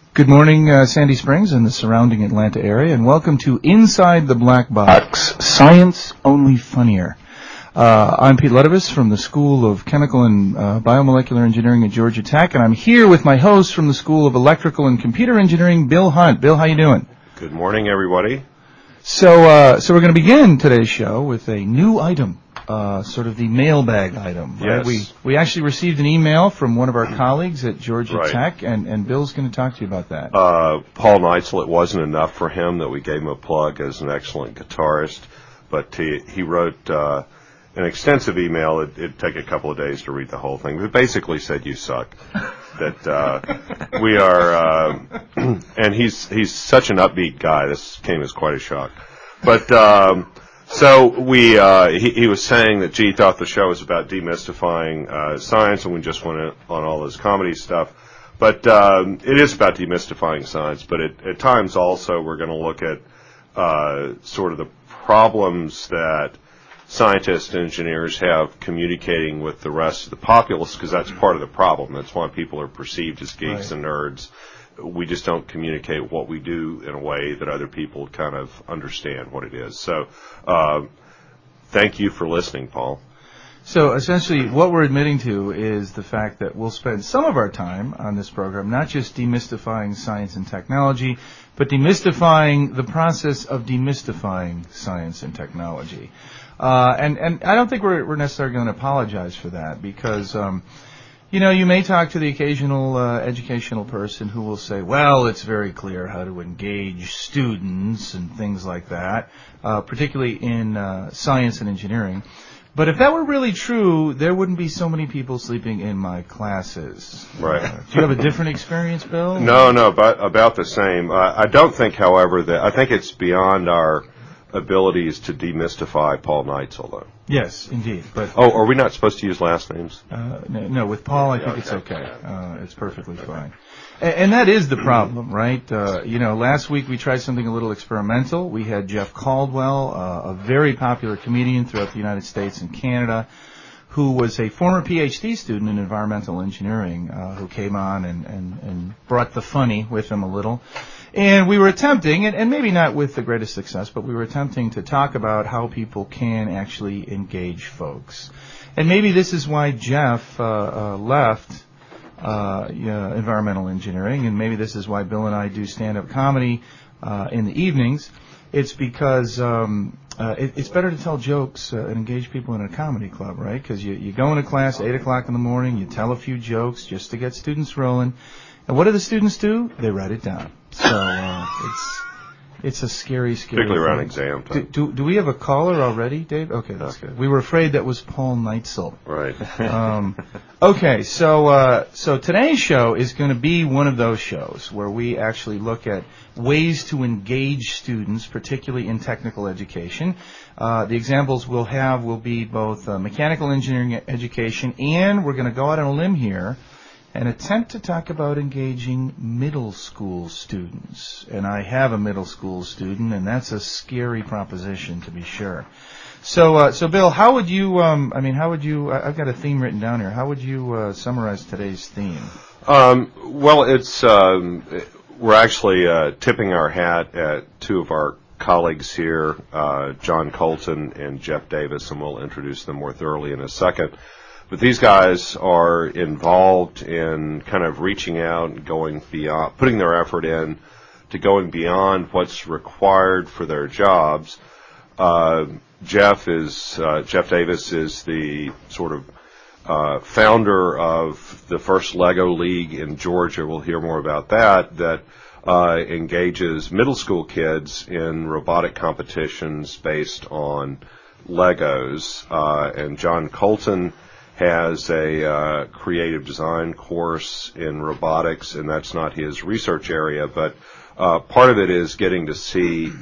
Good morning, Sandy Springs and the surrounding Atlanta area, and welcome to Inside the Black Box, Science Only Funnier. I'm Pete Ledevis from the School of Chemical and Biomolecular Engineering at Georgia Tech, and I'm here with my host from the School of Electrical and Computer Engineering, Bill Hunt. Bill, how you doing? Good morning, everybody. So we're going to begin today's show with a new item. Sort of the mailbag item, right? Yes. We actually received an email from one of our colleagues at Georgia Right. Tech, and Bill's going to talk to you about that. Paul Neitzel, it wasn't enough for him that we gave him a plug as an excellent guitarist, but he wrote an extensive email. It'd take a couple of days to read the whole thing. It basically said, you suck. That we are, and he's such an upbeat guy. This came as quite a shock. But so he was saying that he thought the show was about demystifying science, and we just went on all this comedy stuff. But it is about demystifying science. But at times also we're going to look at sort of the problems that scientists and engineers have communicating with the rest of the populace, because that's part of the problem. That's why people are perceived as geeks and nerds. We just don't communicate what we do in a way that other people kind of understand what it is. So thank you for listening, Paul. So essentially what we're admitting to is the fact that we'll spend some of our time on this program not just demystifying science and technology, but demystifying the process of demystifying science and technology. And I don't think we're necessarily going to apologize for that, because you may talk to the occasional educational person who will say, well, it's very clear how to engage students and things like that, particularly in science and engineering. But if that were really true, there wouldn't be so many people sleeping in my classes. Right. Do you have a different experience, Bill? No, but about the same. I don't think, however, that I think it's beyond our abilities to demystify Paul Neitzel, though. Yes, indeed. But are we not supposed to use last names? No, with Paul, I think it's okay. It's perfectly fine. And that is the problem, right? Last week we tried something a little experimental. We had Jeff Caldwell, a very popular comedian throughout the United States and Canada, who was a former PhD student in environmental engineering, who came on and brought the funny with him a little. And we were attempting, and maybe not with the greatest success, but we were attempting to talk about how people can actually engage folks. And maybe this is why Jeff left environmental engineering, and maybe this is why Bill and I do stand-up comedy in the evenings. It's because it's better to tell jokes and engage people in a comedy club, right? Because you go into class 8 o'clock in the morning, you tell a few jokes just to get students rolling. And what do the students do? They write it down. So it's a scary Particularly thing. around exam time. Do we have a caller already, Dave? Okay, that's good. We were afraid that was Paul Neitzel. Right. Okay, so today's show is going to be one of those shows where we actually look at ways to engage students, particularly in technical education. The examples we'll have will be both mechanical engineering education, and we're going to go out on a limb here and attempt to talk about engaging middle school students. And I have a middle school student, and that's a scary proposition, to be sure. So Bill, how would you, I've got a theme written down here. How would you summarize today's theme? Well, it's, we're actually tipping our hat at two of our colleagues here, John Colton and Jeff Davis, and we'll introduce them more thoroughly in a second. But these guys are involved in kind of reaching out and going beyond, putting their effort in to going beyond what's required for their jobs. Jeff Davis is the sort of founder of the first Lego League in Georgia. We'll hear more about that engages middle school kids in robotic competitions based on Legos. And John Colton has a creative design course in robotics, and that's not his research area, but part of it is getting to see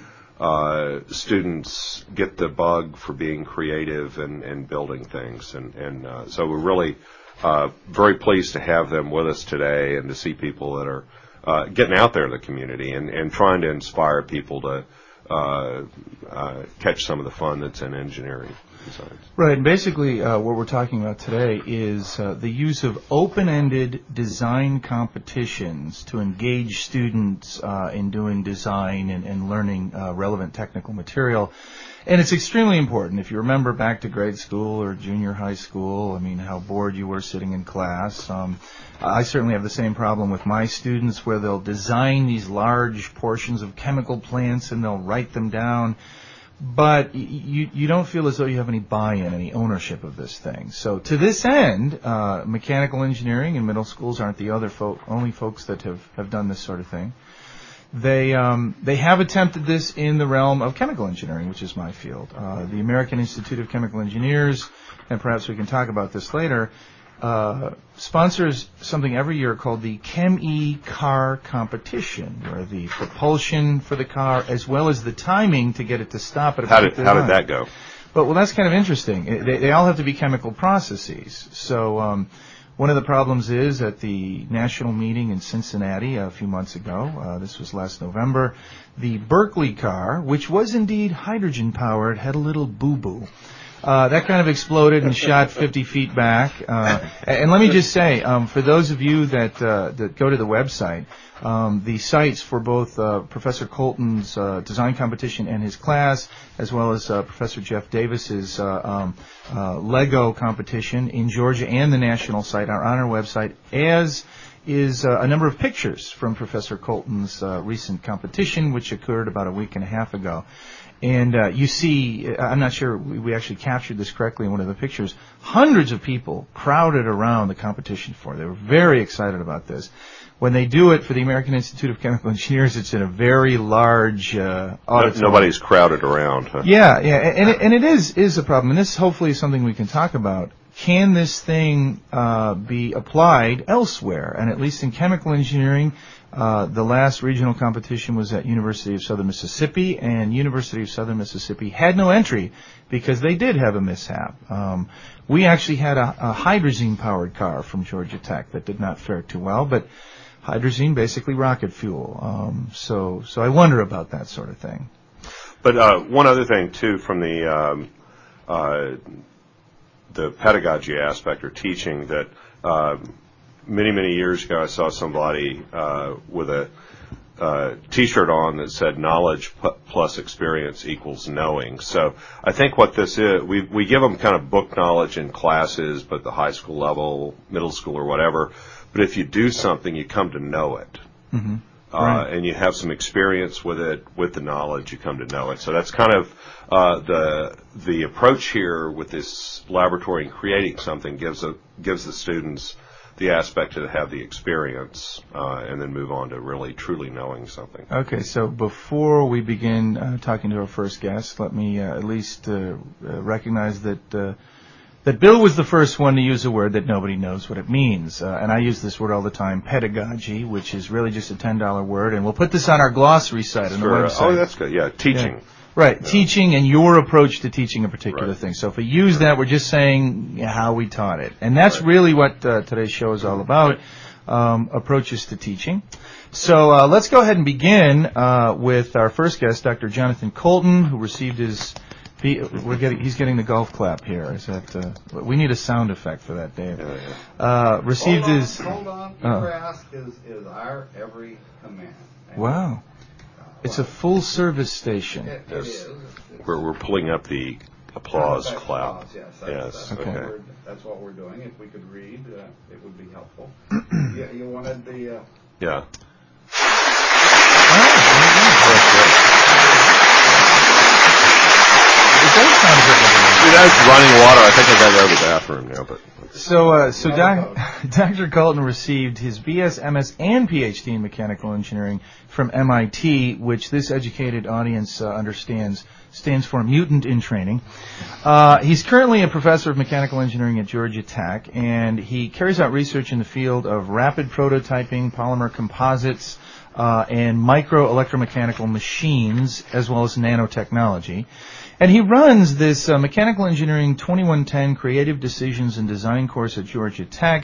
students get the bug for being creative and building things. And so we're really very pleased to have them with us today and to see people that are getting out there in the community and trying to inspire people to catch some of the fun that's in engineering. designs. Right, and basically what we're talking about today is the use of open-ended design competitions to engage students in doing design and learning relevant technical material. And it's extremely important. If you remember back to grade school or junior high school, I mean, how bored you were sitting in class. I certainly have the same problem with my students where they'll design these large portions of chemical plants and they'll write them down. But you don't feel as though you have any buy-in, any ownership of this thing. So to this end, mechanical engineering in middle schools aren't the only folks that have done this sort of thing. They have attempted this in the realm of chemical engineering, which is my field. The American Institute of Chemical Engineers, and perhaps we can talk about this later, sponsors something every year called the Chem-E Car Competition, where the propulsion for the car as well as the timing to get it to stop at a particular How time. did that go? Well, that's kind of interesting. They all have to be chemical processes. So one of the problems is at the national meeting in Cincinnati a few months ago, this was last November, the Berkeley car, which was indeed hydrogen-powered, had a little boo-boo. That kind of exploded and shot 50 feet back. And let me just say, for those of you that go to the website, the sites for both Professor Colton's design competition and his class, as well as Professor Jeff Davis's Lego competition in Georgia and the national site are on our website, as is a number of pictures from Professor Colton's recent competition, which occurred about a week and a half ago. And you see, I'm not sure we actually captured this correctly in one of the pictures, hundreds of people crowded around the competition floor. They were very excited about this. When they do it for the American Institute of Chemical Engineers, it's in a very large auditorium. Nobody's crowded around, huh? Yeah, and it is a problem. And this hopefully is something we can talk about. Can this thing be applied elsewhere? And at least in chemical engineering, the last regional competition was at University of Southern Mississippi, and University of Southern Mississippi had no entry because they did have a mishap. We actually had a hydrazine-powered car from Georgia Tech that did not fare too well, but hydrazine, basically rocket fuel. So I wonder about that sort of thing. But one other thing, too, from the pedagogy aspect or teaching, that many years ago I saw somebody with a T-shirt on that said knowledge plus experience equals knowing. So I think what this is, we give them kind of book knowledge in classes, but the high school level, middle school or whatever. But if you do something, you come to know it. Mm-hmm. Right. And you have some experience with it, with the knowledge, you come to know it. So that's kind of the approach here with this laboratory and creating something gives the students the aspect to have the experience and then move on to really truly knowing something. Okay, so before we begin talking to our first guest, let me at least recognize that Bill was the first one to use a word that nobody knows what it means. And I use this word all the time, pedagogy, which is really just a $10 word. And we'll put this on our glossary site on the website. Oh, that's good. Yeah, teaching. Yeah. Right, teaching and your approach to teaching a particular thing. So if we use that, we're just saying how we taught it. And that's really what today's show is all about, approaches to teaching. So let's go ahead and begin with our first guest, Dr. Jonathan Colton, who received his... He's getting the golf clap here. Is that? We need a sound effect for that, Dave. Received his. Hold on. Your ask is our every command. Wow. It's a full service station. It is. We're pulling up the applause clap. Yes. Okay. That's what we're doing. If we could read, it would be helpful. You wanted the. Yeah. It does sound good. See, that's running water. I think I got to go to the bathroom now, but. So Dr. Colton received his BS, MS, and PhD in mechanical engineering from MIT, which this educated audience understands stands for Mutant in Training. He's currently a professor of mechanical engineering at Georgia Tech, and he carries out research in the field of rapid prototyping, polymer composites, and micro electromechanical machines, as well as nanotechnology. And he runs this Mechanical Engineering 2110 Creative Decisions and Design course at Georgia Tech,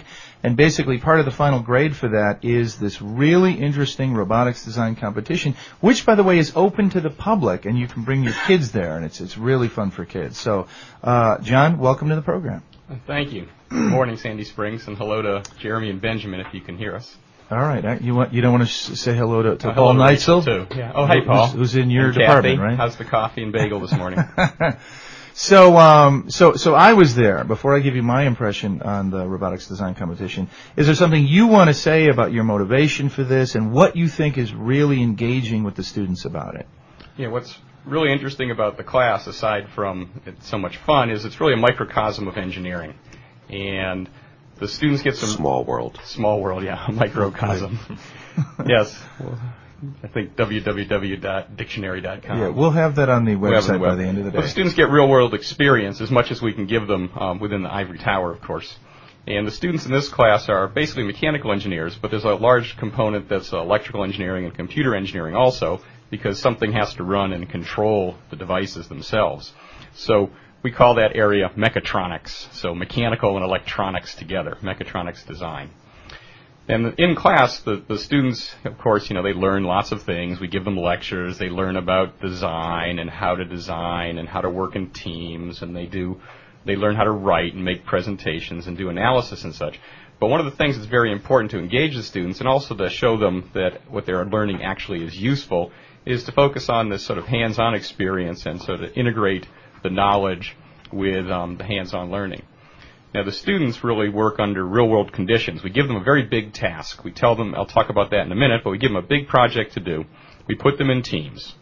And basically part of the final grade for that is this really interesting robotics design competition, which, by the way, is open to the public, and you can bring your kids there, and it's really fun for kids. So, John, welcome to the program. Thank you. Good morning, Sandy Springs, and hello to Jeremy and Benjamin if you can hear us. All right. You don't want to say hello to Paul hello Neitzel? Too. Yeah. Oh, hey, Paul. Who's in your and department, Kathy. right? How's the coffee and bagel this morning? So I was there. Before I give you my impression on the robotics design competition, is there something you want to say about your motivation for this and what you think is really engaging with the students about it? Yeah, what's really interesting about the class, aside from it's so much fun, is it's really a microcosm of engineering. And the students get some... Small world. Small world, yeah, a microcosm. Yes. Well, I think www.dictionary.com. Yeah, we'll have that on the website by the end of the day. But the students get real-world experience as much as we can give them within the ivory tower, of course. And the students in this class are basically mechanical engineers, but there's a large component that's electrical engineering and computer engineering also, because something has to run and control the devices themselves. So we call that area mechatronics, so mechanical and electronics together, mechatronics design. And in class, the students, of course, they learn lots of things. We give them lectures. They learn about design and how to work in teams, and they learn how to write and make presentations and do analysis and such. But one of the things that's very important to engage the students and also to show them that what they're learning actually is useful is to focus on this sort of hands-on experience and sort of integrate the knowledge with the hands-on learning. Now, the students really work under real-world conditions. We give them a very big task. We tell them, I'll talk about that in a minute, but we give them a big project to do. We put them in teams.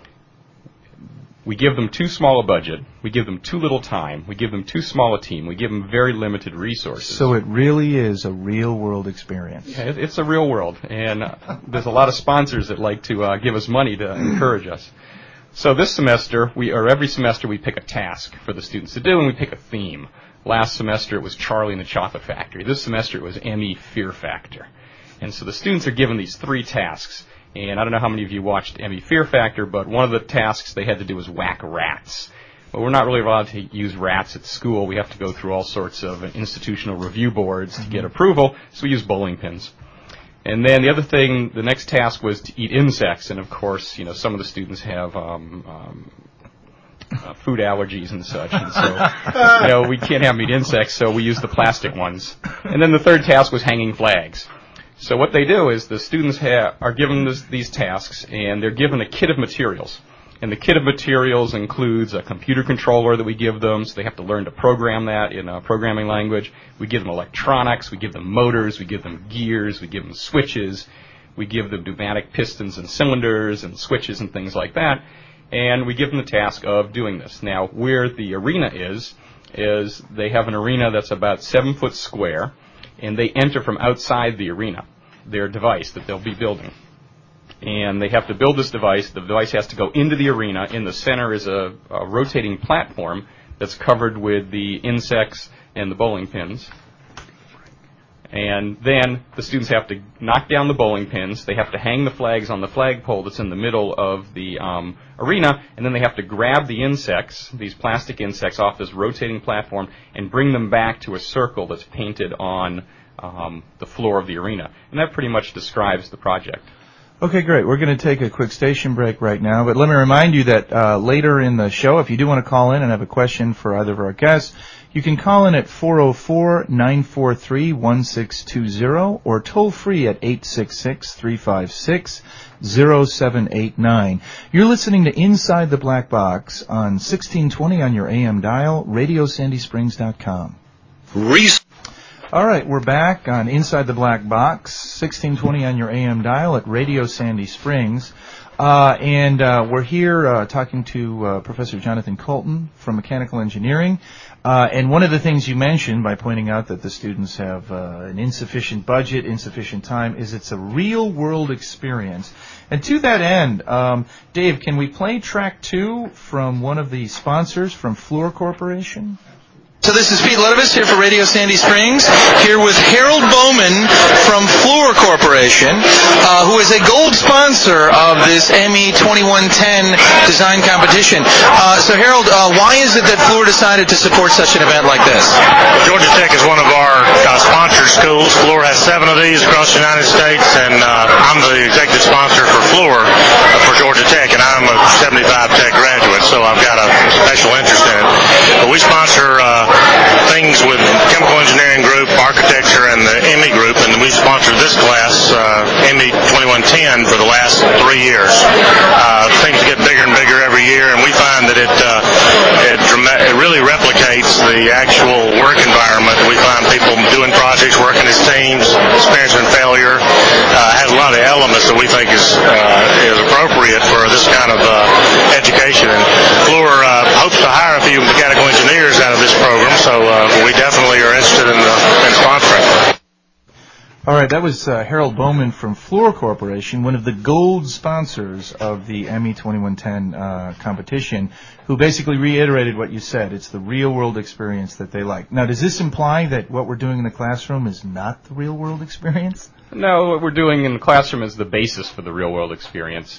We give them too small a budget. We give them too little time. We give them too small a team. We give them very limited resources. So it really is a real-world experience. Yeah, it's a real world, and there's a lot of sponsors that like to give us money to encourage us. So this semester, every semester, we pick a task for the students to do, and we pick a theme. Last semester, it was Charlie and the Chocolate Factory. This semester, it was Emmy Fear Factor. And so the students are given these 3 tasks. And I don't know how many of you watched Emmy Fear Factor, but one of the tasks they had to do was whack rats. But we're not really allowed to use rats at school. We have to go through all sorts of institutional review boards to get approval, so we use bowling pins. And then the next task was to eat insects. And, of course, some of the students have food allergies and such, and so we can't have meat insects, so we use the plastic ones. And then the third task was hanging flags. So what they do is the students are given these tasks, and they're given a kit of materials. And the kit of materials includes a computer controller that we give them, so they have to learn to program that in a programming language. We give them electronics, we give them motors, we give them gears, we give them switches, we give them pneumatic pistons and cylinders and switches and things like that. And we give them the task of doing this. Now, where the arena is they have an arena that's about 7 foot square, and they enter from outside the arena, their device that they'll be building. And they have to build this device. The device has to go into the arena. In the center is a rotating platform that's covered with the insects and the bowling pins. And then the students have to knock down the bowling pins. They have to hang the flags on the flagpole that's in the middle of the arena. And then they have to grab the insects, these plastic insects, off this rotating platform and bring them back to a circle that's painted on the floor of the arena. And that pretty much describes the project. Okay, great. We're going to take a quick station break right now, but let me remind you that later in the show, if you do want to call in and have a question for either of our guests, you can call in at 404-943-1620 or toll free at 866-356-0789. You're listening to Inside the Black Box on 1620 on your AM dial, radiosandysprings.com. All right, we're back on Inside the Black Box, 1620 on your AM dial at Radio Sandy Springs. And we're here talking to Professor Jonathan Coulton from Mechanical Engineering. And one of the things you mentioned by pointing out that the students have an insufficient budget, insufficient time, is it's a real-world experience. And to that end, Dave, can we play track 2 from one of the sponsors from Fluor Corporation? So this is Pete Letevis here for Radio Sandy Springs, here with Harold Bowman from Fluor Corporation, who is a gold sponsor of this ME 2110 design competition. So Harold, why is it that Fluor decided to support such an event like this? Georgia Tech is one of our sponsored schools. Fluor has 7 of these across the United States, and I'm the executive sponsor for Fluor for Georgia Tech, and I'm a 75 Tech graduate, so I've got a special interest in it. But we sponsor things with Chemical Engineering Group, Architecture, and the ME Group, and we sponsored this class, ME 2110, for the last 3 years. Things get bigger and bigger every year, and we find that it really replicates the actual work environment. We find people doing projects, working as teams, experiencing failure, has a lot of elements that we think is appropriate for this kind of education. And Fluor hopes to hire a few mechanical engineers out of this program, so we definitely are interested in sponsoring. All right, that was Harold Bowman from Fluor Corporation, one of the gold sponsors of the ME 2110 competition, who basically reiterated what you said. It's the real-world experience that they like. Now, does this imply that what we're doing in the classroom is not the real-world experience? No, what we're doing in the classroom is the basis for the real-world experience.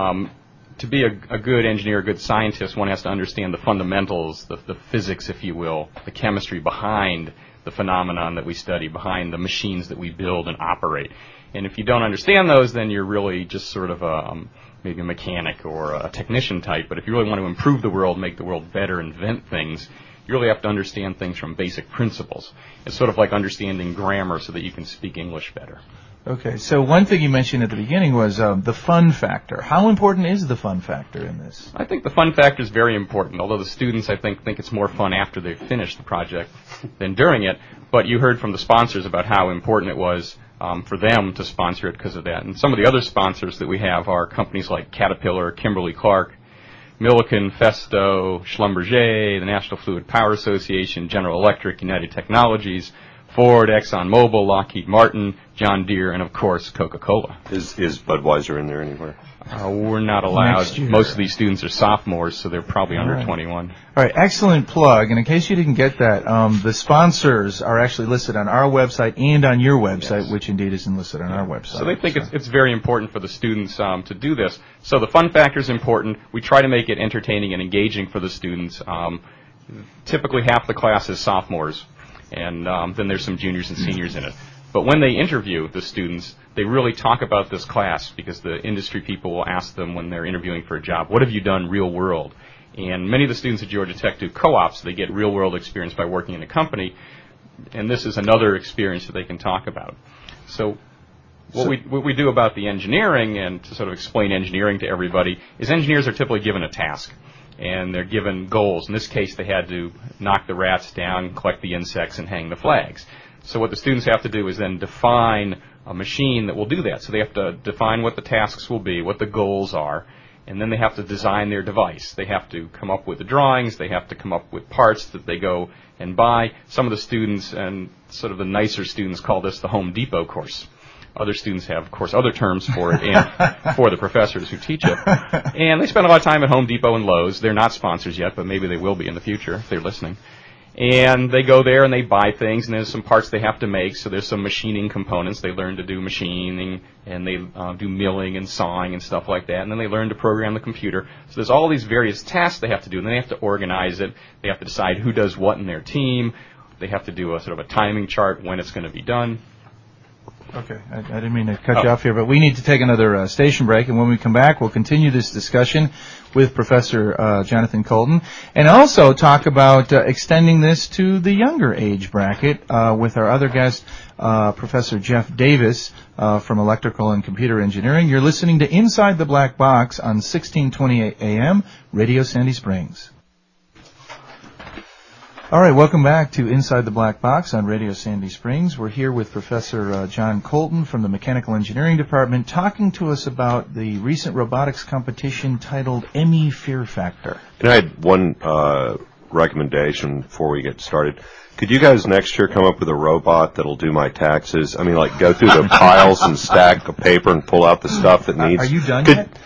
To be a good engineer, a good scientist, one has to understand the fundamentals, the physics, if you will, the chemistry behind the phenomenon that we study, behind the machines that we build and operate. And if you don't understand those, then you're really just sort of maybe a mechanic or a technician type. But if you really want to improve the world, make the world better, invent things, you really have to understand things from basic principles. It's sort of like understanding grammar so that you can speak English better. Okay, so one thing you mentioned at the beginning was the fun factor. How important is the fun factor in this? I think the fun factor is very important, although the students, I think it's more fun after they've finished the project than during it. But you heard from the sponsors about how important it was for them to sponsor it because of that. And some of the other sponsors that we have are companies like Caterpillar, Kimberly-Clark, Milliken, Festo, Schlumberger, the National Fluid Power Association, General Electric, United Technologies, Ford, ExxonMobil, Lockheed Martin, John Deere, and of course Coca-Cola. Is Budweiser in there anywhere? We're not allowed. Most of these students are sophomores, so they're probably under 21. All right, excellent plug. And in case you didn't get that, the sponsors are actually listed on our website and on your website, which indeed isn't listed on our website. So they think it's very important for the students to do this. So the fun factor is important. We try to make it entertaining and engaging for the students. Typically half the class is sophomores, and then there's some juniors and seniors in it. But when they interview the students, they really talk about this class because the industry people will ask them when they're interviewing for a job, what have you done real world? And many of the students at Georgia Tech do co-ops. They get real world experience by working in a company, and this is another experience that they can talk about. So what we do about the engineering, and to sort of explain engineering to everybody, is engineers are typically given a task. And they're given goals. In this case, they had to knock the rats down, collect the insects, and hang the flags. So what the students have to do is then define a machine that will do that. So they have to define what the tasks will be, what the goals are, and then they have to design their device. They have to come up with the drawings. They have to come up with parts that they go and buy. Some of the students, and sort of the nicer students, call this the Home Depot course. Other students have, of course, other terms for it, and for the professors who teach it. And they spend a lot of time at Home Depot and Lowe's. They're not sponsors yet, but maybe they will be in the future if they're listening. And they go there and they buy things, and there's some parts they have to make, so there's some machining components. They learn to do machining, and they do milling and sawing and stuff like that, and then they learn to program the computer. So there's all these various tasks they have to do, and then they have to organize it. They have to decide who does what in their team. They have to do a sort of a timing chart when it's going to be done. Okay, I didn't mean to cut you off here, but we need to take another station break, and when we come back, we'll continue this discussion with Professor Jonathan Colton, and also talk about extending this to the younger age bracket with our other guest, Professor Jeff Davis from Electrical and Computer Engineering. You're listening to Inside the Black Box on 1620 AM, Radio Sandy Springs. All right, welcome back to Inside the Black Box on Radio Sandy Springs. We're here with Professor John Colton from the Mechanical Engineering Department talking to us about the recent robotics competition titled ME Fear Factor. And I had one recommendation before we get started. Could you guys next year come up with a robot that'll do my taxes? I mean, like go through the piles and stack of paper and pull out the stuff that needs... Are you done yet?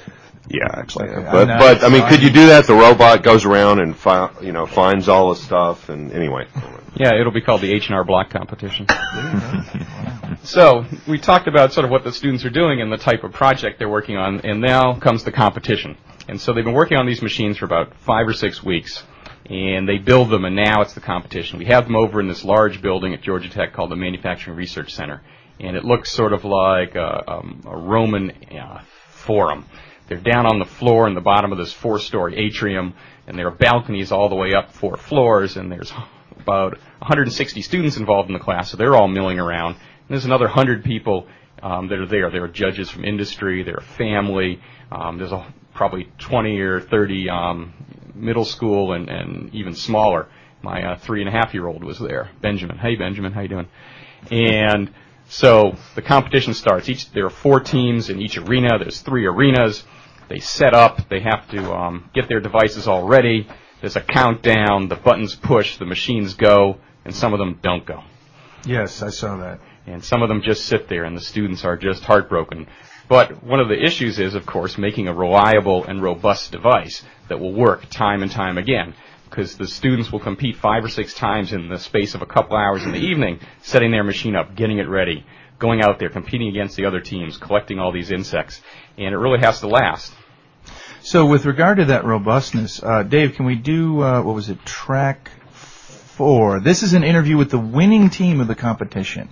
Yeah, actually. Okay, But I mean, could you do that? The robot goes around and finds all the stuff, and anyway. Yeah, it'll be called the H&R Block competition. So we talked about sort of what the students are doing and the type of project they're working on, and now comes the competition. And so they've been working on these machines for about 5 or 6 weeks, and they build them, and now it's the competition. We have them over in this large building at Georgia Tech called the Manufacturing Research Center, and it looks sort of like a Roman forum. They're down on the floor in the bottom of this 4-story atrium, and there are balconies all the way up 4 floors, and there's about 160 students involved in the class, so they're all milling around. And there's another 100 people that are there. There are judges from industry, there are family, there's probably 20 or 30 middle school and even smaller. My 3.5-year-old was there, Benjamin. Hey, Benjamin, how you doing? And so the competition starts. There are 4 teams in each arena. There's 3 arenas. They set up. They have to get their devices all ready. There's a countdown. The buttons push. The machines go. And some of them don't go. Yes, I saw that. And some of them just sit there, and the students are just heartbroken. But one of the issues is, of course, making a reliable and robust device that will work time and time again, because the students will compete 5 or 6 times in the space of a couple hours in the evening, setting their machine up, getting it ready, going out there, competing against the other teams, collecting all these insects, and it really has to last. So with regard to that robustness, Dave, can we do, track 4? This is an interview with the winning team of the competition.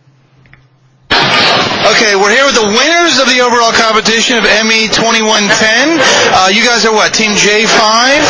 Okay, we're here with the winners of the overall competition of ME 2110. You guys are what, Team J5?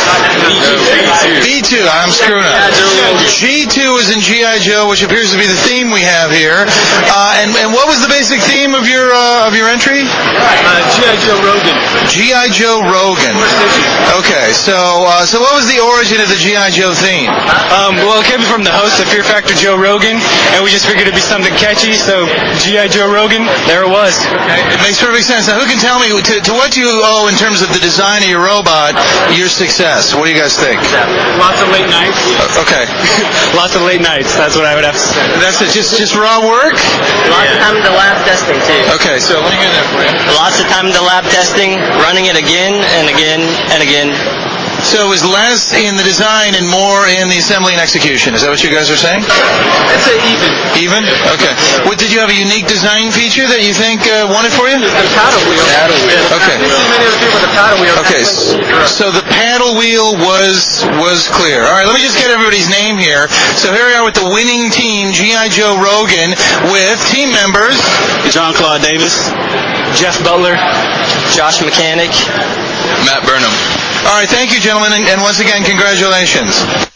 B2, I'm screwing up. G2 is in G.I. Joe, which appears to be the theme we have here. And what was the basic theme of your entry? G.I. Joe Rogan. G.I. Joe Rogan. Okay, so what was the origin of the G.I. Joe theme? Well, it came from the host of Fear Factor, Joe Rogan, and we just figured it'd be something catchy, so G.I. Joe Rogan, there it was. Okay, it makes perfect sense. Now, who can tell me, to what do you owe in terms of the design of your robot, your success? What do you guys think? Lots of late nights. Okay. Lots of late nights, that's what I would have to say. That's it, just raw work? Lots of time in the lab testing, too. Okay, so let me get that for you. Lots of time in the lab testing, running it again and again and again. So it was less in the design and more in the assembly and execution. Is that what you guys are saying? I'd say even. Even? Okay. Did you have a unique design feature that you think won it for you? The paddle wheel. Okay. I didn't see many other people with the paddle wheel. Okay, so the paddle wheel was clear. All right, let me just get everybody's name here. So here we are with the winning team, G.I. Joe Rogan, with team members. John-Claude Davis, Jeff Butler, Josh Mechanic, Matt Burnham. All right, thank you, gentlemen, and once again, congratulations.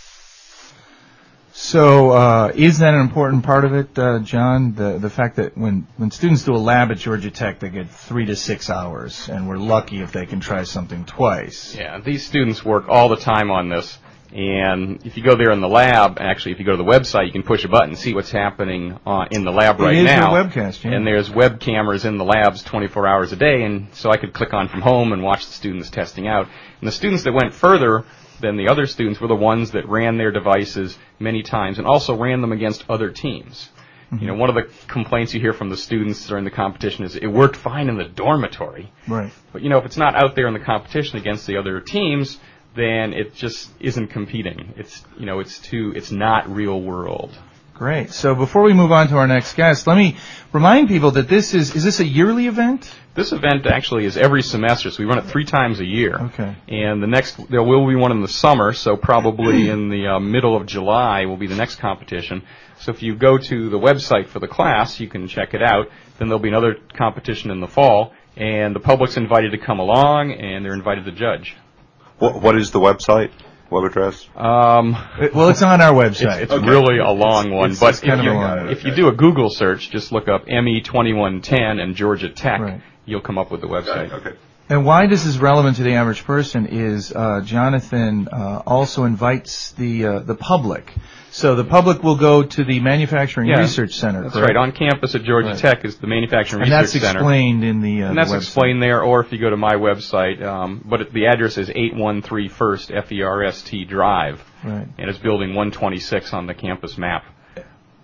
So is that an important part of it, John? The fact that when students do a lab at Georgia Tech, they get 3 to 6 hours, and we're lucky if they can try something twice. Yeah, these students work all the time on this. And if you go there in the lab, actually, if you go to the website, you can push a button and see what's happening in the lab right now. It is your webcast, yeah. And there's web cameras in the labs 24 hours a day, and so I could click on from home and watch the students testing out. And the students that went further than the other students were the ones that ran their devices many times and also ran them against other teams. Mm-hmm. You know, one of the complaints you hear from the students during the competition is it worked fine in the dormitory. Right. But, you know, if it's not out there in the competition against the other teams, then it just isn't competing. It's not real world. Great. So before we move on to our next guest, let me remind people that is this a yearly event? This event actually is every semester, so we run it 3 times a year. Okay. And there will be one in the summer, so probably in the middle of July will be the next competition. So if you go to the website for the class, you can check it out. Then there'll be another competition in the fall, and the public's invited to come along, and they're invited to judge. What is the website? Web address? Well, it's on our website. It's really a long one, but if you do a Google search, just look up ME 2110 and Georgia Tech, right, you'll come up with the website. Okay. And why this is relevant to the average person is Jonathan also invites the public. So the public will go to the Manufacturing Research Center. That's correct? right. On campus at Georgia Tech is the Manufacturing and Research Center. And that's explained in the And that's website. explained there, or if you go to my website, but the address is 813 First FERST Drive. Right. And it's building 126 on the campus map.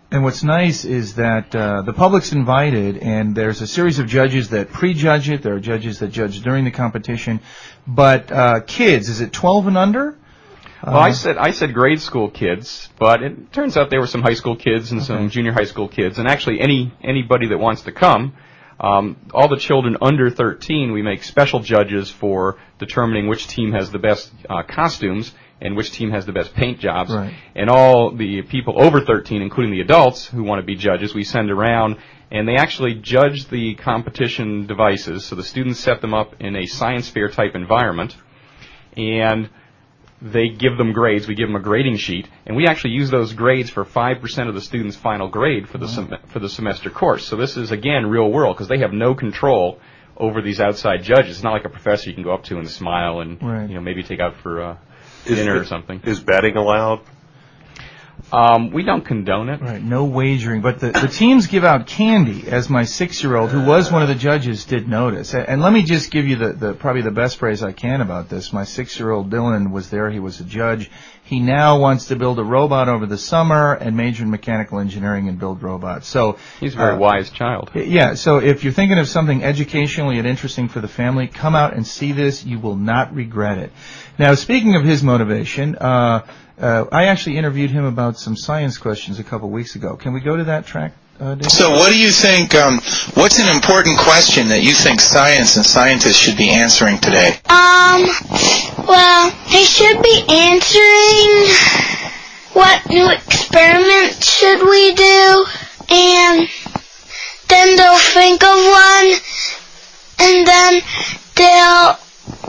And what's nice is that the public's invited, and there's a series of judges that prejudge it. There are judges that judge during the competition. But kids, is it 12 and under? Well, I said grade school kids, but it turns out there were some high school kids and some junior high school kids, and actually anybody that wants to come. All the children under 13, we make special judges for determining which team has the best costumes and which team has the best paint jobs. Right. And all the people over 13, including the adults who want to be judges, we send around, and they actually judge the competition devices. So the students set them up in a science fair type environment, and they give them grades. We give them a grading sheet, and we actually use those grades for 5% of the student's final grade for the semester course. So this is, again, real world, because they have no control over these outside judges. It's not like a professor you can go up to and smile and maybe take out for dinner or something. Is betting allowed? We don't condone it. Right, no wagering. But the teams give out candy, as my 6-year-old, who was one of the judges, did notice. And let me just give you the probably the best praise I can about this. My 6-year-old Dylan was there. He was a judge. He now wants to build a robot over the summer and major in mechanical engineering and build robots. So he's a very wise child. Yeah, so if you're thinking of something educationally and interesting for the family, come out and see this. You will not regret it. Now, speaking of his motivation, I actually interviewed him about some science questions a couple weeks ago. Can we go to that track, Dave? So what do you think, what's an important question that you think science and scientists should be answering today? Well, they should be answering what new experiments should we do, and then they'll think of one, and then they'll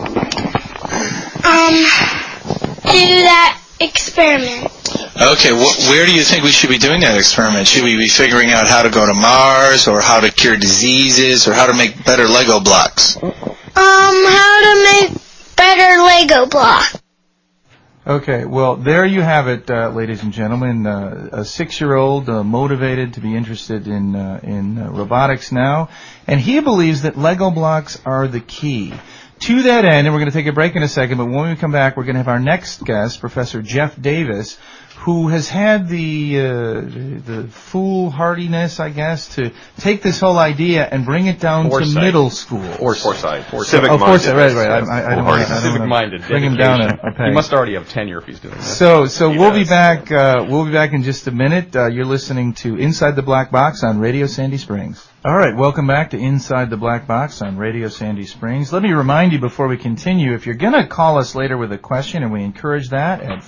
do that experiment. Okay, where do you think we should be doing that experiment? Should we be figuring out how to go to Mars, or how to cure diseases, or how to make better Lego blocks? How to make better Lego blocks. Okay, well, there you have it, ladies and gentlemen. A 6-year-old motivated to be interested in robotics now, and he believes that Lego blocks are the key. To that end, and we're going to take a break in a second, but when we come back, we're going to have our next guest, Professor Jeff Davis, who has had the foolhardiness, I guess, to take this whole idea and bring it down to middle school. Foresight. Civic-minded. Right. I don't want to civic-minded. Bring him down a peg. He must already have tenure if he's doing that. So we'll be back. We'll be back in just a minute. You're listening to Inside the Black Box on Radio Sandy Springs. All right, welcome back to Inside the Black Box on Radio Sandy Springs. Let me remind you before we continue, if you're going to call us later with a question, and we encourage that at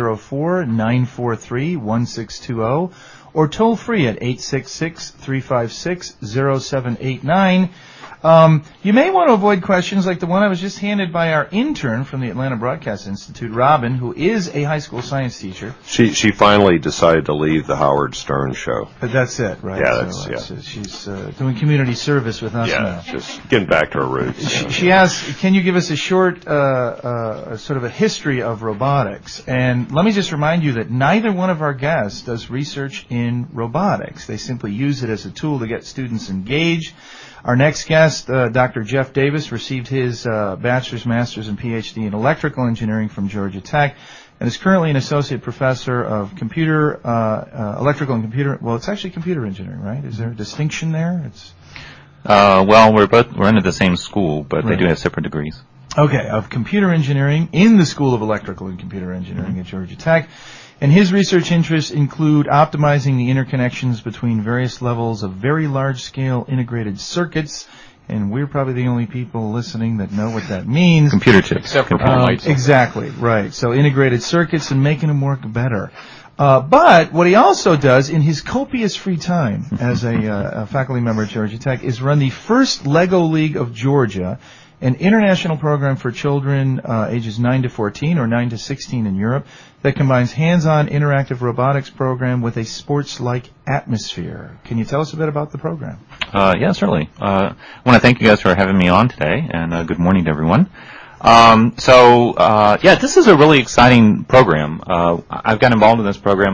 404-943-1620, or toll free at 866-356-0789. You may want to avoid questions like the one I was just handed by our intern from the Atlanta Broadcast Institute, Robin, who is a high school science teacher. She finally decided to leave the Howard Stern show. But that's it, right? Yeah, she's doing community service with us now. Just getting back to her roots. She asked, can you give us a short sort of a history of robotics? And let me just remind you that neither one of our guests does research in robotics. They simply use it as a tool to get students engaged. Our next guest, Dr. Jeff Davis, received his bachelor's, master's, and PhD in electrical engineering from Georgia Tech, and is currently an associate professor of electrical and computer. Well, it's actually computer engineering, right? Is there a distinction there? It's well, we're under the same school, but they do have separate degrees. Okay, of computer engineering in the School of Electrical and Computer Engineering at Georgia Tech. And his research interests include optimizing the interconnections between various levels of very large-scale integrated circuits, and we're probably the only people listening that know what that means. Computer chips. Except for Paul Mites. Exactly, right. So integrated circuits and making them work better. But what he also does in his copious free time as a faculty member at Georgia Tech is run the first Lego League of Georgia, an international program for children ages 9 to 14 or 9 to 16 in Europe that combines hands-on interactive robotics program with a sports-like atmosphere. Can you tell us a bit about the program? Yeah, certainly. I want to thank you guys for having me on today, and good morning to everyone. This is a really exciting program. I've got involved in this program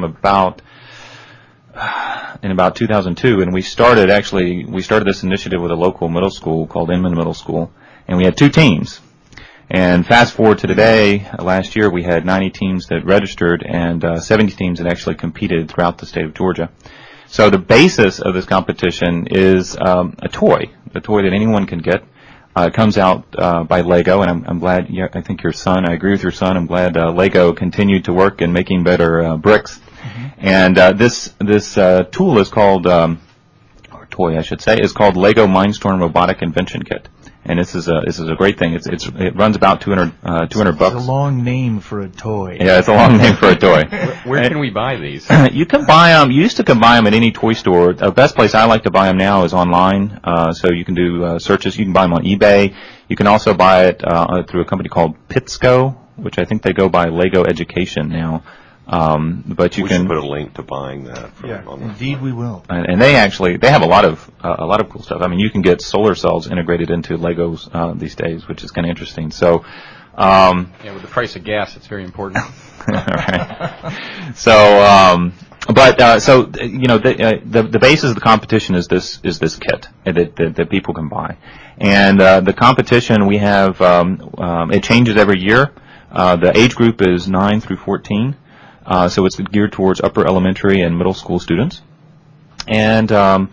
in about 2002, and we started this initiative with a local middle school called Inman Middle School, and we had 2 teams. And fast forward to today, last year we had 90 teams that registered and 70 teams that actually competed throughout the state of Georgia. So the basis of this competition is a toy that anyone can get. It comes out by Lego, and I'm glad. I think your son. I agree with your son. I'm glad Lego continued to work in making better bricks. Mm-hmm. And this tool is called, or toy I should say, is called Lego Mindstorm Robotic Invention Kit. And this is a great thing. It runs about $200 bucks. It's a long name for a toy. Yeah, it's a long name for a toy. Where can we buy these? You can buy them. You used to can buy them at any toy store. The best place I like to buy them now is online. So you can do searches. You can buy them on eBay. You can also buy it through a company called Pitsco, which I think they go by Lego Education now. But you we can should put a link to buying that. Indeed we will. And they have a lot of cool stuff. I mean, you can get solar cells integrated into Legos these days, which is kind of interesting. So, with the price of gas, it's very important. Right. So, the basis of the competition is this kit that people can buy, and the competition we have it changes every year. The age group is 9 through 14. So it's geared towards upper elementary and middle school students. And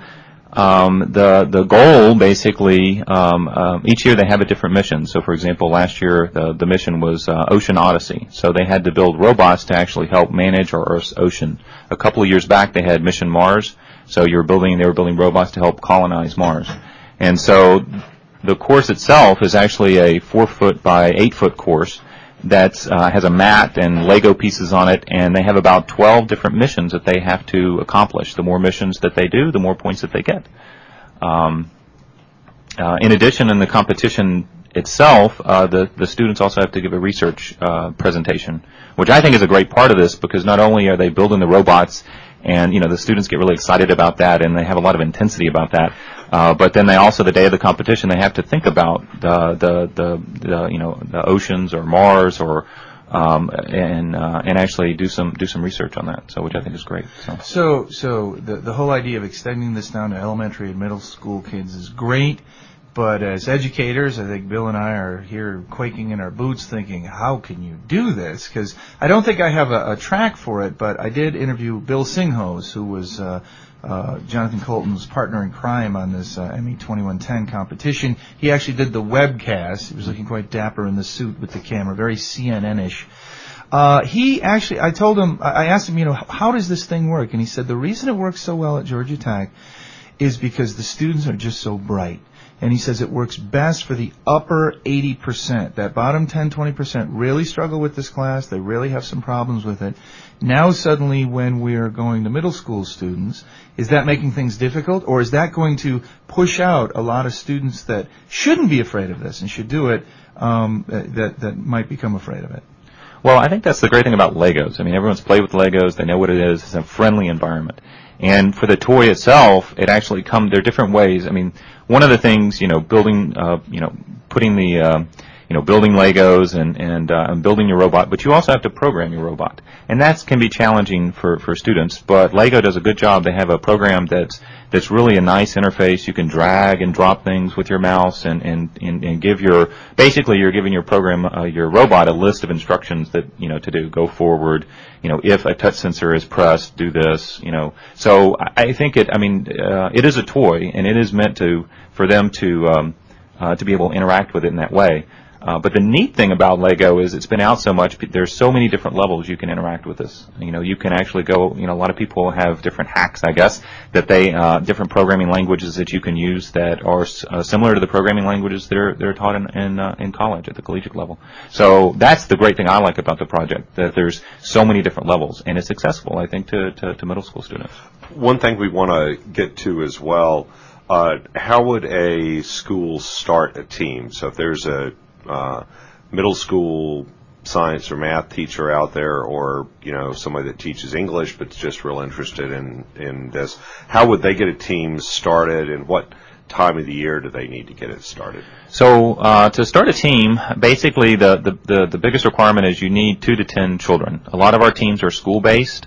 the goal, basically, each year they have a different mission. So, for example, last year the mission was Ocean Odyssey. So they had to build robots to actually help manage our Earth's ocean. A couple of years back they had Mission Mars. So they were building robots to help colonize Mars. And so the course itself is actually a 4-foot by 8-foot course that has a mat and Lego pieces on it, and they have about 12 different missions that they have to accomplish. The more missions that they do, the more points that they get. In addition, in the competition itself, the students also have to give a research presentation, which I think is a great part of this, because not only are they building the robots, and the students get really excited about that, and they have a lot of intensity about that. But then they also, the day of the competition, they have to think about the oceans or Mars or and actually do some research on that. So, which I think is great. So the whole idea of extending this down to elementary and middle school kids is great. But as educators, I think Bill and I are here quaking in our boots thinking, how can you do this? Because I don't think I have a track for it, but I did interview Bill Singhose, who was Jonathan Colton's partner in crime on this ME 2110 competition. He actually did the webcast. He was looking quite dapper in the suit with the camera, very CNN-ish. I asked him, how does this thing work? And he said the reason it works so well at Georgia Tech is because the students are just so bright. And he says it works best for the upper 80%. That bottom 10, 20% really struggle with this class. They really have some problems with it. Now suddenly when we're going to middle school students, is that making things difficult? Or is that going to push out a lot of students that shouldn't be afraid of this and should do it, that might become afraid of it? Well, I think that's the great thing about Legos. I mean, everyone's played with Legos. They know what it is. It's a friendly environment. And for the toy itself, it actually there are different ways. I mean, one of the things, building, putting the, building Legos and building your robot, but you also have to program your robot. And that can be challenging for students, but Lego does a good job. They have a program that's really a nice interface. You can drag and drop things with your mouse and give basically you're giving your program, your robot a list of instructions that, to do. Go forward, if a touch sensor is pressed, do this, So I think it is a toy, and it is meant for them to be able to interact with it in that way. But the neat thing about Lego is it's been out so much. There's so many different levels you can interact with this. You can actually go. A lot of people have different hacks, I guess, that they different programming languages that you can use that are similar to the programming languages that are taught in college at the collegiate level. So that's the great thing I like about the project, that there's so many different levels, and it's accessible, I think, to middle school students. One thing we want to get to as well. How would a school start a team? So if there's a middle school science or math teacher out there, or somebody that teaches English but's just real interested in this, how would they get a team started, and what time of the year do they need to get it started? So to start a team, basically the biggest requirement is you need 2 to 10 children. A lot of our teams are school based.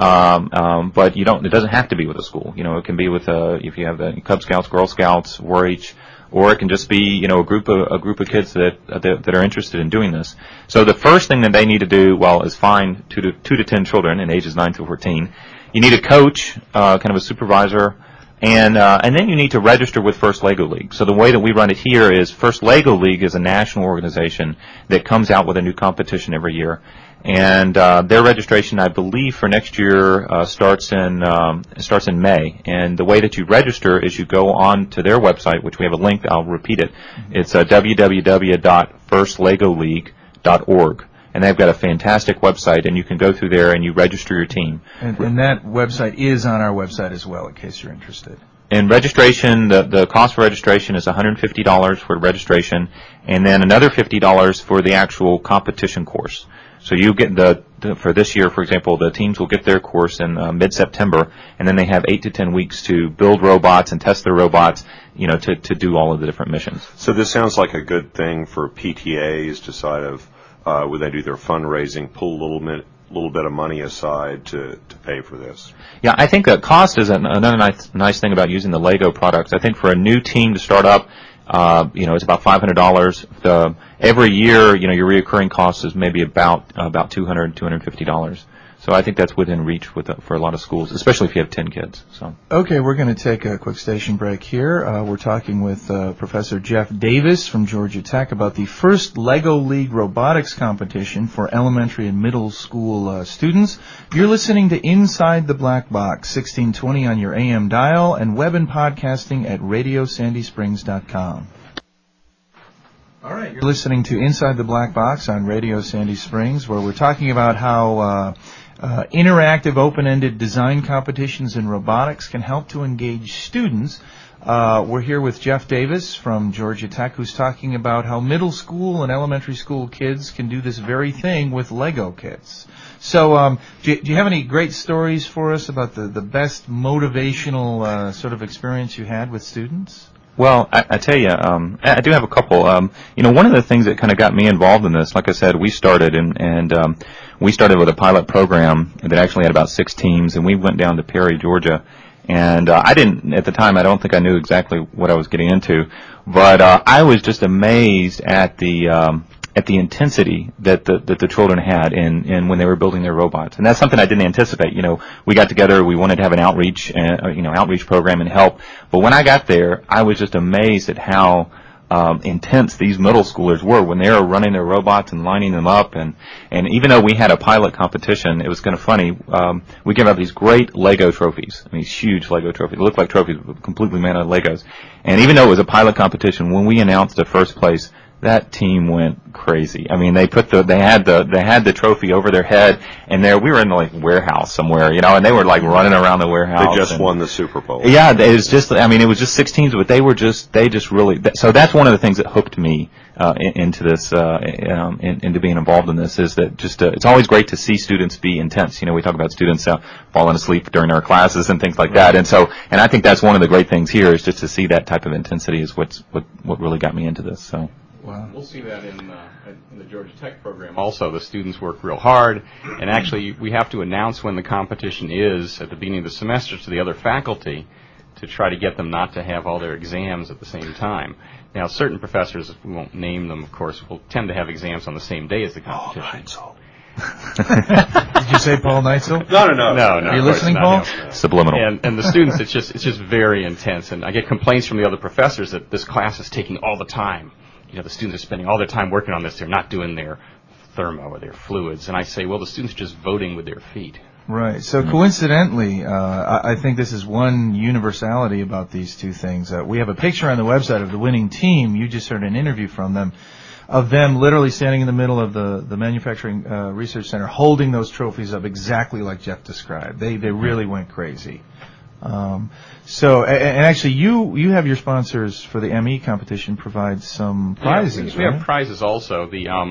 But it doesn't have to be with a school. It can be with if you have the Cub Scouts, Girl Scouts, 4-H, or it can just be, a group of kids that are interested in doing this. So the first thing that they need to do, is find 2 to 10 children in ages 9 to 14, you need a coach, kind of a supervisor, and then you need to register with First Lego League. So the way that we run it here is First Lego League is a national organization that comes out with a new competition every year. And their registration, I believe, for next year starts in May. And the way that you register is you go on to their website, which we have a link. I'll repeat it. It's www.firstlegoleague.org. And they've got a fantastic website, and you can go through there and you register your team. And that website is on our website as well, in case you're interested. And registration, the cost for registration is $150 for registration, and then another $50 for the actual competition course. So you get for this year, for example, the teams will get their course in mid-September, and then they have 8 to 10 weeks to build robots and test their robots, to do all of the different missions. So this sounds like a good thing for PTAs to sort of, when they do their fundraising, pull a little bit of money aside to pay for this. Yeah, I think that cost is another nice thing about using the Lego products. I think for a new team to start up, it's about $500. Every year, your recurring cost is maybe about $200, $250. So I think that's within reach for a lot of schools, especially if you have 10 kids. So. Okay, we're going to take a quick station break here. We're talking with Professor Jeff Davis from Georgia Tech about the first Lego League robotics competition for elementary and middle school students. You're listening to Inside the Black Box, 1620 on your AM dial, and web and podcasting at radiosandysprings.com. All right, you're listening to Inside the Black Box on Radio Sandy Springs, where we're talking about how interactive, open-ended design competitions in robotics can help to engage students. We're here with Jeff Davis from Georgia Tech, who's talking about how middle school and elementary school kids can do this very thing with Lego kits. So do you have any great stories for us about the best motivational sort of experience you had with students? Well, I tell you, I do have a couple. One of the things that kind of got me involved in this, like I said, we started we started with a pilot program that actually had about 6 teams, and we went down to Perry, Georgia. And I didn't, at the time, I don't think I knew exactly what I was getting into, but I was just amazed at the intensity that the children had in when they were building their robots. And that's something I didn't anticipate. We got together, we wanted to have an outreach program and help. But when I got there, I was just amazed at how intense these middle schoolers were when they were running their robots and lining them up. And even though we had a pilot competition, it was kind of funny. We gave out these great Lego trophies, these huge Lego trophies. They looked like trophies completely made out of Legos. And even though it was a pilot competition, when we announced the first place, that team went crazy. I mean, they had the trophy over their head, and we were in the warehouse somewhere, and they were running around the warehouse. They just won the Super Bowl. Yeah, it was just just 6 teams, but they just really. So that's one of the things that hooked me into this, into being involved in this, is that it's always great to see students be intense. We talk about students falling asleep during our classes and things like that, and I think that's one of the great things here, is just to see that type of intensity is what really got me into this. So. Wow. We'll see that in the Georgia Tech program also. The students work real hard, and actually we have to announce when the competition is at the beginning of the semester to the other faculty to try to get them not to have all their exams at the same time. Now, certain professors, we won't name them, of course, will tend to have exams on the same day as the competition. Did you say Paul Neitzel? No. Are you listening, Paul? Subliminal. And the students, it's just very intense, and I get complaints from the other professors that this class is taking all the time. The students are spending all their time working on this. They're not doing their thermo or their fluids. And I say, well, the students are just voting with their feet. Right. So coincidentally, I think this is one universality about these two things. We have a picture on the website of the winning team. You just heard an interview from them, of them literally standing in the middle of the Manufacturing Research Center holding those trophies up exactly like Jeff described. They really went crazy. So, and actually, you have your sponsors for the ME competition provide some prizes. We have prizes also.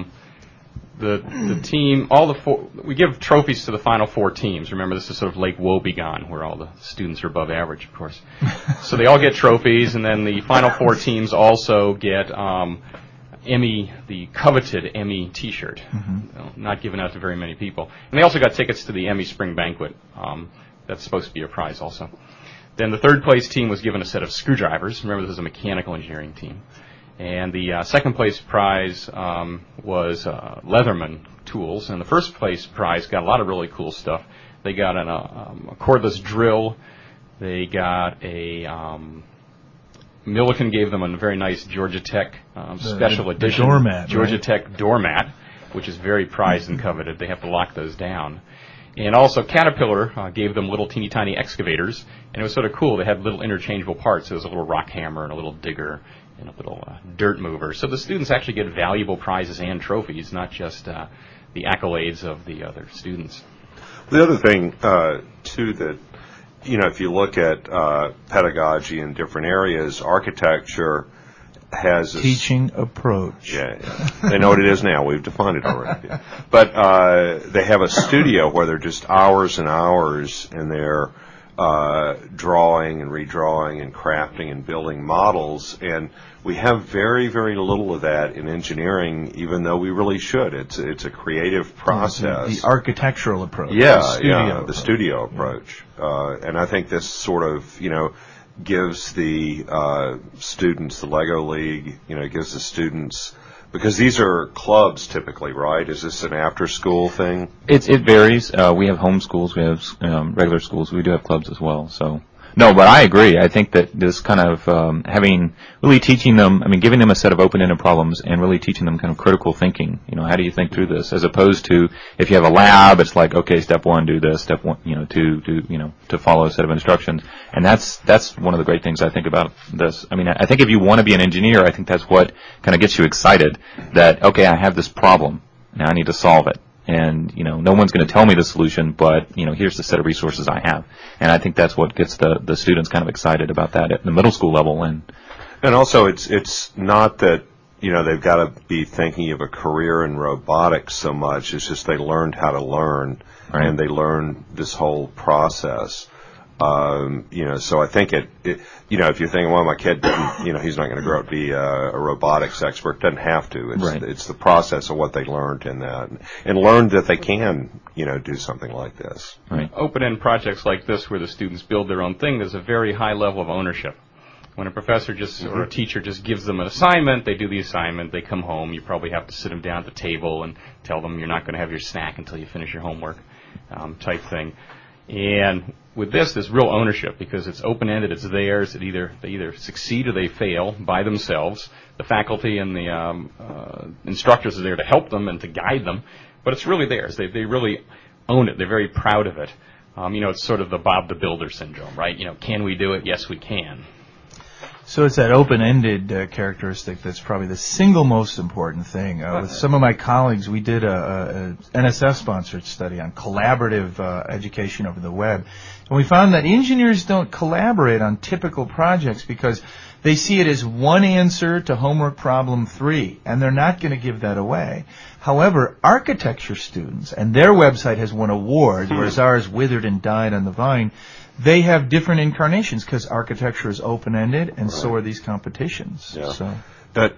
The team, we give trophies to the final 4 teams. Remember, this is sort of Lake Wobegon, where all the students are above average, of course. So they all get trophies, and then the final 4 teams also get Emmy, the coveted Emmy T-shirt, not given out to very many people. And they also got tickets to the Emmy Spring Banquet. That's supposed to be a prize also. Then the third place team was given a set of screwdrivers. Remember, this is a mechanical engineering team. And the second place prize was Leatherman tools. And the first place prize got a lot of really cool stuff. They got a cordless drill. They got a Milliken gave them a very nice Georgia Tech special edition doormat, Georgia right? Tech doormat, which is very prized and coveted. They have to lock those down. And also Caterpillar gave them little teeny tiny excavators, and it was sort of cool. They had little interchangeable parts. There was a little rock hammer and a little digger and a little dirt mover. So the students actually get valuable prizes and trophies, not just the accolades of the other students. The other thing, too, that, if you look at pedagogy in different areas, architecture has a teaching approach. Yeah. They know what it is now. We've defined it already. But they have a studio where they're just hours and hours, and they're drawing and redrawing and crafting and building models. And we have very, very little of that in engineering, even though we really should. It's a creative process. The architectural approach. The studio approach. And I think this sort of, gives the students, the Lego League, gives the students, because these are clubs typically, right? Is this an after-school thing? It varies. We have home schools, we have regular schools, we do have clubs as well. So no, but I agree. I think that this kind of really teaching them, giving them a set of open-ended problems and really teaching them kind of critical thinking. How do you think through this? As opposed to if you have a lab, it's like, okay, step one, do this. Step one, two, to follow a set of instructions. And that's one of the great things I think about this. I think if you want to be an engineer, I think that's what kind of gets you excited. That okay, I have this problem, now I need to solve it. And, no one's going to tell me the solution, but, here's the set of resources I have. And I think that's what gets the students kind of excited about that at the middle school level. And also, it's not that, they've got to be thinking of a career in robotics so much. It's just they learned how to learn, right. And they learned this whole process. So I think if you're thinking, well, my kid didn't, he's not going to grow up to be a robotics expert, doesn't have to. It's the process of what they learned in that, and learned that they can, do something like this. Right. Open-end projects like this, where the students build their own thing, there's a very high level of ownership. When a professor or a teacher just gives them an assignment, they do the assignment, they come home, you probably have to sit them down at the table and tell them you're not going to have your snack until you finish your homework, type thing. And with this, there's real ownership because it's open-ended, it's theirs. They either succeed or they fail by themselves. The faculty and the instructors are there to help them and to guide them, but it's really theirs. They really own it. They're very proud of it. It's sort of the Bob the Builder syndrome, right? Can we do it? Yes, we can. So it's that open-ended characteristic that's probably the single most important thing. With some of my colleagues, we did a NSF-sponsored study on collaborative education over the web. And we found that engineers don't collaborate on typical projects because they see it as one answer to homework problem 3, and they're not going to give that away. However, architecture students, and their website has won awards, whereas ours withered and died on the vine, they have different incarnations because architecture is open-ended, and so are these competitions. Yeah. So that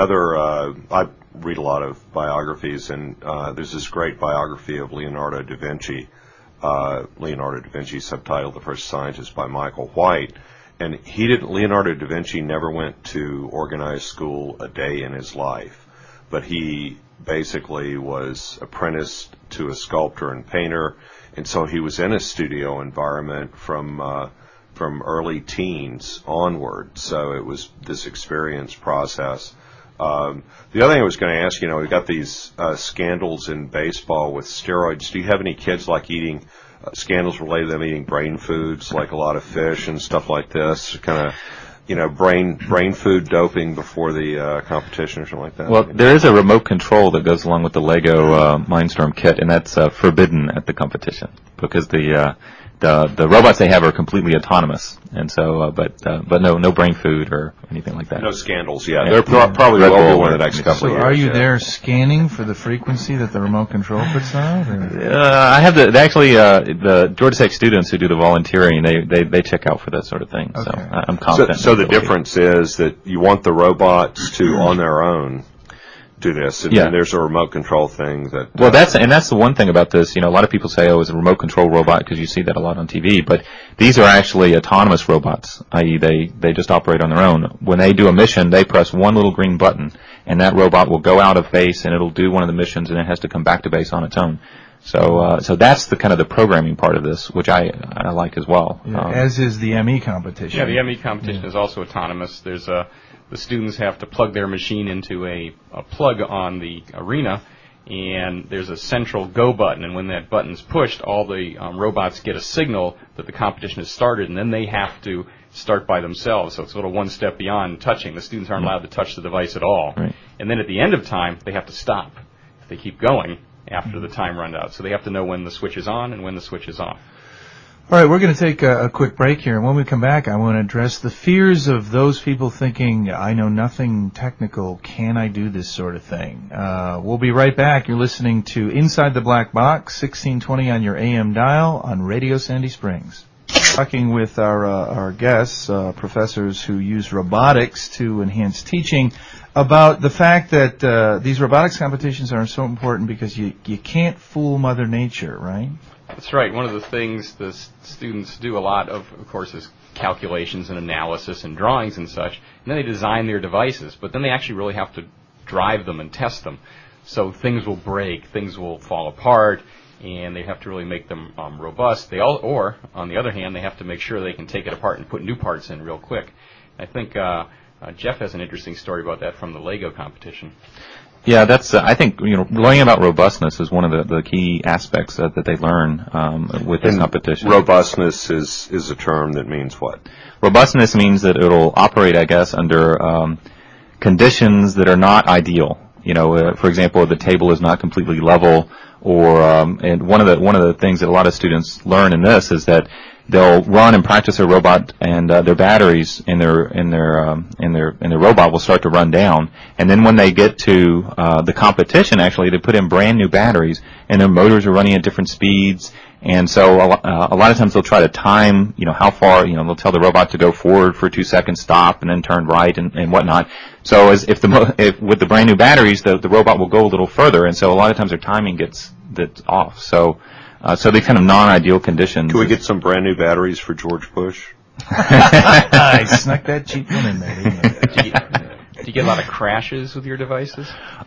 I read a lot of biographies, and there's this great biography of Leonardo da Vinci. Leonardo da Vinci, subtitled "The First Scientist" by Michael White, and Leonardo da Vinci never went to organized school a day in his life, but he basically was apprenticed to a sculptor and painter. And so he was in a studio environment from early teens onward. So it was this experience process. The other thing I was going to ask, we've got these scandals in baseball with steroids. Do you have any kids like eating scandals related to them eating brain foods, like a lot of fish and stuff like this? Kind of, brain food doping before the competition or something like that? Well, there is a remote control that goes along with the Lego Mindstorm kit, and that's forbidden at the competition because the robots they have are completely autonomous, and so but no brain food or anything like that. No scandals, yeah. They're probably will be one of the next couple of years. So are you there scanning for the frequency that the remote control puts out? I have the Georgia Tech students who do the volunteering. They check out for that sort of thing. Okay. So I'm confident. So the difference is that you want the robots to on their own do this, and there's a remote control thing that. Well, that's the one thing about this. A lot of people say, "Oh, it's a remote control robot," because you see that a lot on TV. But these are actually autonomous robots, i.e., they just operate on their own. When they do a mission, they press one little green button, and that robot will go out of base, and it'll do one of the missions, and it has to come back to base on its own. So that's the kind of the programming part of this, which I like as well. As is the ME competition. Yeah, the ME competition is also autonomous. There's the students have to plug their machine into a plug on the arena, and there's a central go button, and when that button's pushed, all the robots get a signal that the competition has started, and then they have to start by themselves. So it's a little one step beyond touching. The students aren't allowed to touch the device at all. Right. And then at the end of time, they have to stop. If they keep going after the time runs out. So they have to know when the switch is on and when the switch is off. All right, we're going to take a quick break here, and when we come back, I want to address the fears of those people thinking, I know nothing technical, can I do this sort of thing? We'll be right back. You're listening to Inside the Black Box, 1620 on your AM dial on Radio Sandy Springs. Talking with our guests, professors who use robotics to enhance teaching, about the fact that these robotics competitions are so important because you can't fool Mother Nature, right? That's right. One of the things the students do a lot of course, is calculations and analysis and drawings and such. And then they design their devices, but then they actually really have to drive them and test them. So things will break, things will fall apart, and they have to really make them robust. Or, on the other hand, they have to make sure they can take it apart and put new parts in real quick. I think Jeff has an interesting story about that from the Lego competition. Yeah, that's. I think learning about robustness is one of the key aspects that they learn with this competition. Robustness is a term that means what? Robustness means that it'll operate, I guess, under conditions that are not ideal. For example, the table is not completely level, or and one of the things that a lot of students learn in this is that they'll run and practice a robot, and their batteries in their robot will start to run down. And then when they get to the competition, actually, they put in brand new batteries, and their motors are running at different speeds. And so a lot of times they'll try to time, how far, they'll tell the robot to go forward for 2 seconds, stop, and then turn right and whatnot. So if with the brand new batteries, the robot will go a little further, and so a lot of times their timing gets off. So they kind of non-ideal conditions. Can we get some brand new batteries for George Bush? I snuck that cheap one in there, didn't you? Do you get a lot of crashes with your devices?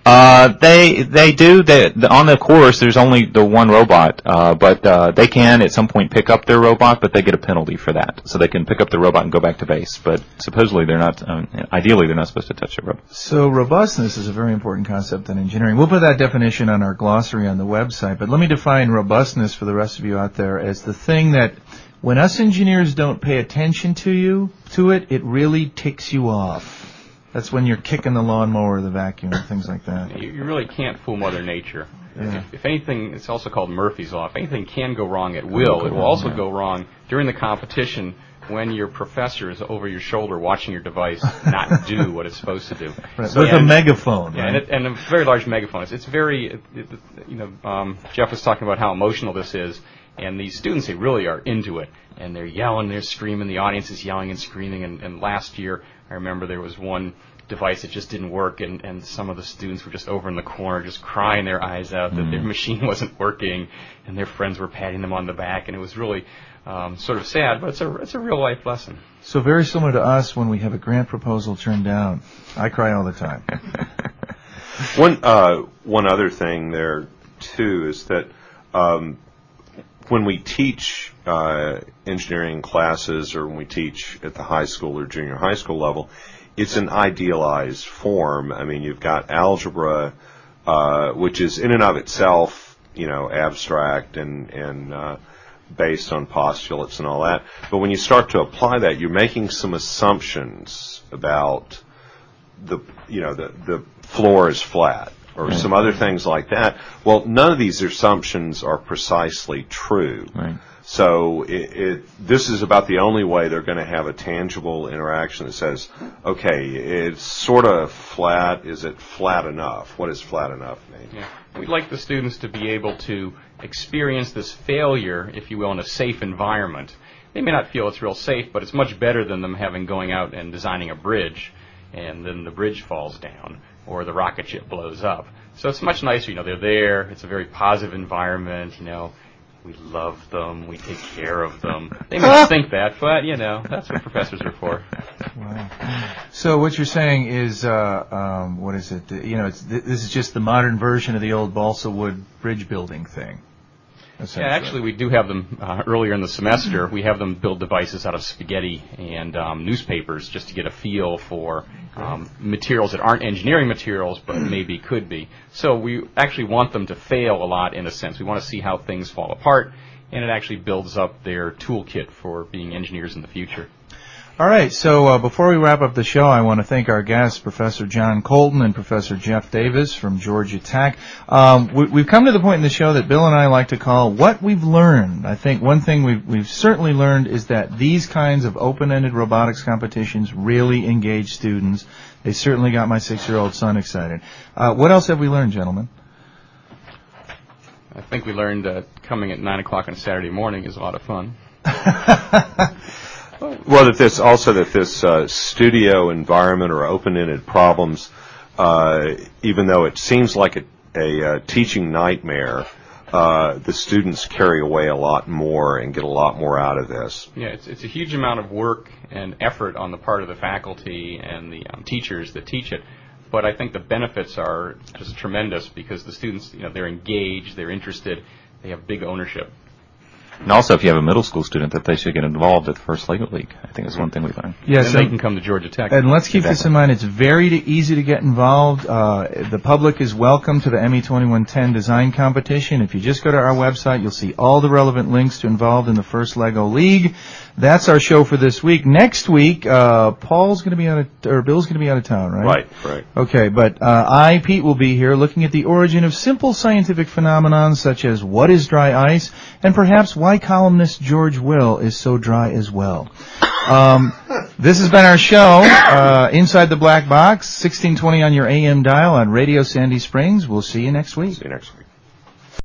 They do. On the course, there's only the one robot, but they can at some point pick up their robot, but they get a penalty for that. So they can pick up the robot and go back to base. But supposedly they're not. Ideally, they're not supposed to touch the robot. So robustness is a very important concept in engineering. We'll put that definition on our glossary on the website. But let me define robustness for the rest of you out there as the thing that, when us engineers don't pay attention to it, it really ticks you off. That's when you're kicking the lawnmower or the vacuum and things like that. You really can't fool Mother Nature. Yeah. If anything, it's also called Murphy's Law. If anything can go wrong at will, it will also go wrong during the competition when your professor is over your shoulder watching your device not do what it's supposed to do. Right. With a megaphone, yeah, right? And a very large megaphone. It's very, Jeff was talking about how emotional this is, and these students, they really are into it. And they're yelling, they're screaming, the audience is yelling and screaming. And last year, I remember there was one device that just didn't work, and some of the students were just over in the corner just crying their eyes out that their machine wasn't working, and their friends were patting them on the back, and it was really sort of sad, but it's a real life lesson. So very similar to us when we have a grant proposal turned down. I cry all the time. One other thing there too is that when we teach engineering classes, or when we teach at the high school or junior high school level, it's an idealized form. I mean, you've got algebra, which is in and of itself, abstract and based on postulates and all that. But when you start to apply that, you're making some assumptions about the floor is flat, or some other things like that. Well, none of these assumptions are precisely true. Right. So this is about the only way they're going to have a tangible interaction that says, okay, it's sort of flat. Is it flat enough? What does flat enough mean? Yeah. We'd like the students to be able to experience this failure, if you will, in a safe environment. They may not feel it's real safe, but it's much better than them going out and designing a bridge, and then the bridge falls down, or the rocket ship blows up. So it's much nicer, they're there, it's a very positive environment, we love them, we take care of them. They may not think that, but, that's what professors are for. Wow. So what you're saying is, what is it? This is just the modern version of the old balsa wood bridge building thing. essentially. Yeah, actually, we do have them earlier in the semester. We have them build devices out of spaghetti and newspapers just to get a feel for materials that aren't engineering materials but maybe could be. So we actually want them to fail a lot in a sense. We want to see how things fall apart, and it actually builds up their toolkit for being engineers in the future. All right, so before we wrap up the show, I want to thank our guests, Professor John Colton and Professor Jeff Davis from Georgia Tech. We've come to the point in the show that Bill and I like to call what we've learned. I think one thing we've certainly learned is that these kinds of open-ended robotics competitions really engage students. They certainly got my 6-year-old son excited. What else have we learned, gentlemen? I think we learned that coming at 9 o'clock on a Saturday morning is a lot of fun. Well, that this studio environment or open-ended problems, even though it seems like a teaching nightmare, the students carry away a lot more and get a lot more out of this. Yeah, it's a huge amount of work and effort on the part of the faculty and the teachers that teach it. But I think the benefits are just tremendous because the students, they're engaged, they're interested, they have big ownership. And also, if you have a middle school student, that they should get involved at the first Lego League. I think that's one thing we learned. Yes, and they can come to Georgia Tech. And let's keep this in mind. It's very easy to get involved. The public is welcome to the ME 2110 design competition. If you just go to our website, you'll see all the relevant links to involved in the first Lego League. That's our show for this week. Next week, Bill's going to be out of town, right? Right. Okay, but Pete, will be here looking at the origin of simple scientific phenomenon such as what is dry ice, and perhaps why columnist George Will is so dry as well. This has been our show, Inside the Black Box, 1620 on your AM dial on Radio Sandy Springs. We'll see you next week. See you next week.